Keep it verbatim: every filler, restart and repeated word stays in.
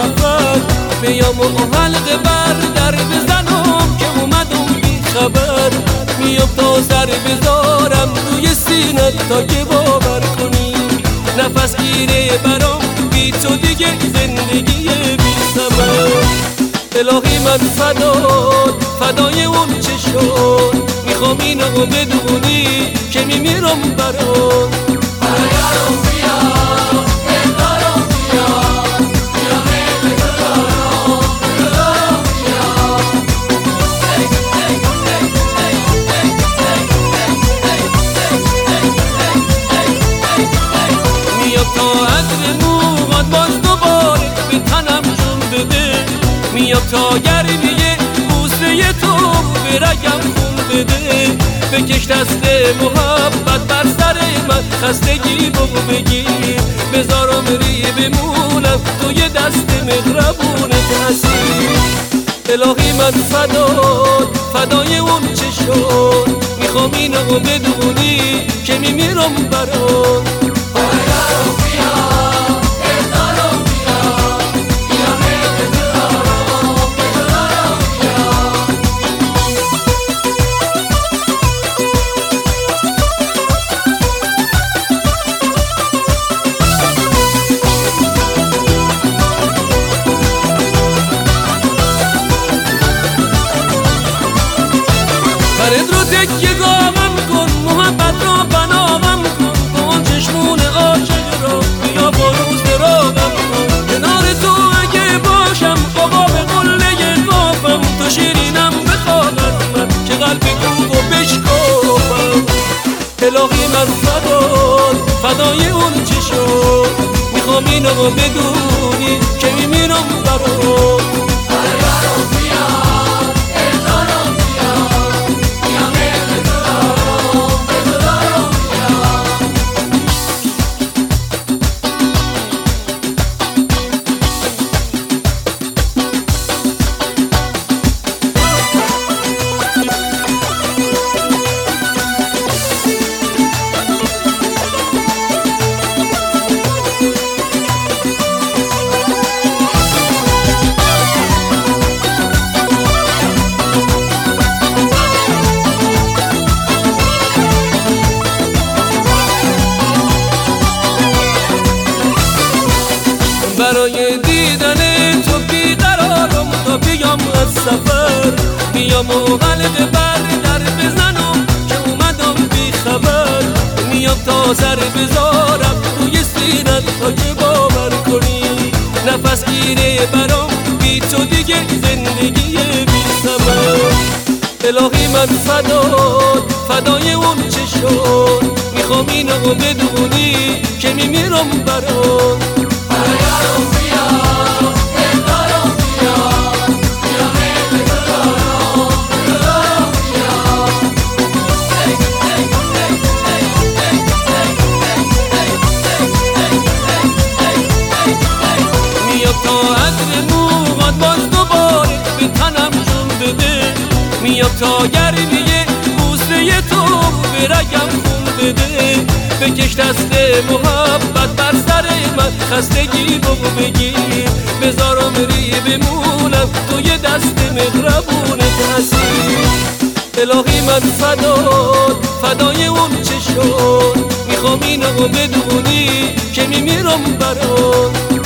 سفر، بیام و حلقه بر در بزنم که اومدم بی خبر. میام تا سر بذارم روی سینت تا که باور کنی، نفس گیره برام بی تو دیگه زندگی بی ثمر. الهی من فدات، فدای اون چه شد، میخوام اینو بدونی که میمیرم برات. میام تا گرمیه بوسه تو به رگم خون بده، بکش دست محبت بر سر من، خستگی بگو بگیر، بذارم ری بمونم توی دست مهربونت حسین. الهی من فدات، فدای اون چه شد، میخوام اینو بدونی که میمیرم برات. فرد رو تکیه گامم کن، محبت رو بنامم کن، کن چشمون عاشق رو بیا با روز راغم کن. کنار تو اگه باشم آقا به قله قافم، تو شیرینم بخواد من که قلب تو رو بشکافم. الهی من فدات، فدای اون چه شد، میخوام اینو بدونی که میمیرم برات. برای دیدن تو بیقرارم تا بیام از سفر، بیام و حلقه بر در بزنم که اومدم بی خبر. میام تا سر بذارم روی سینت تا که باور کنی، نفس گیره برام بی تو دیگه زندگی بی ثمر. الهی من فدات، فدای اون چه شد، میخوام اینو بدونی که میمیرم برات. میام تا گرمیه بوسه تو به رگم خون بده، بکش دست محبت بر سر من، خستگی بگو بگیر، بذارم ری بمونم توی دست مهربونت حسین. الهی من فدات، فدای اون چه شد، میخوام اینو بدونی که میمیرم برات.